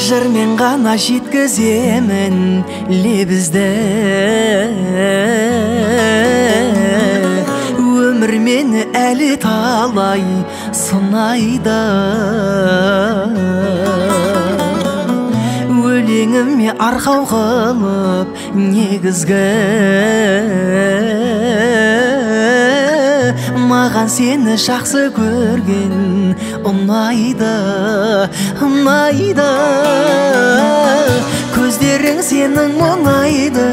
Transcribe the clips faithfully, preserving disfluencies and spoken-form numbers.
жырмен ғана жеткіземін лебізді. Өмір мені әлі талай сынайды. Өлеңіме арқау қылып негізгі, маған сені жақсы көрген ұнайды, ұнайды. Көздерің сенің ұнайды,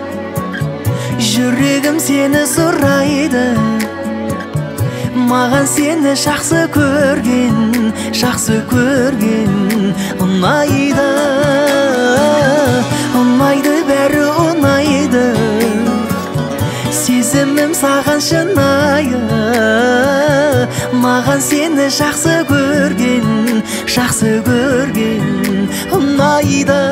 жүрегім сені сұрайды. Маған сені жақсы көрген, жақсы көрген ұнайды, ұнайды, бәрі ұнайды. Сезімім саған шынайы, маған сені жақсы көрген, жақсы көрген ұнайды.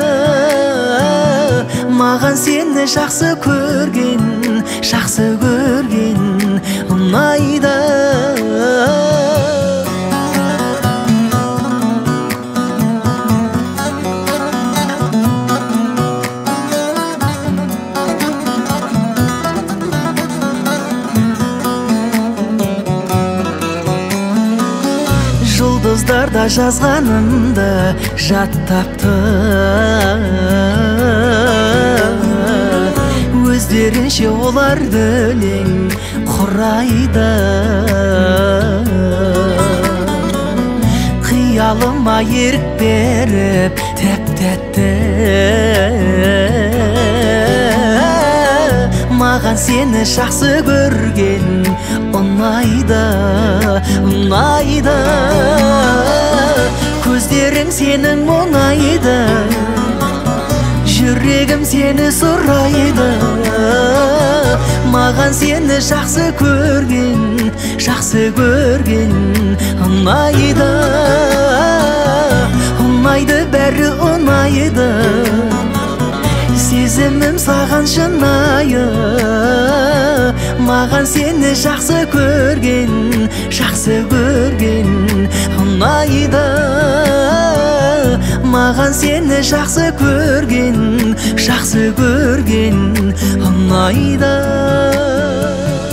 Маған сені жақсы көрген, жақсы көрген ұнайды. Жұлдыздарда жазғанымды жаттапты, өздерінше оларды өлең құрайды. Қиялыма ерік беріп тәп-тәтті, маған сені жақсы көрген ұнайды, ұнайды. Көздерің сенің ұнайды, жүрегім сені сұрайды. Маған сені жақсы көрген, жақсы көрген ұнайды, ұнайды, бәрі ұнайды. Сезімім саған шынайы, маған сені жақсы көрген, жақсы көрген ұнайды. Маған сені жақсы көрген, жақсы көрген ұнайды.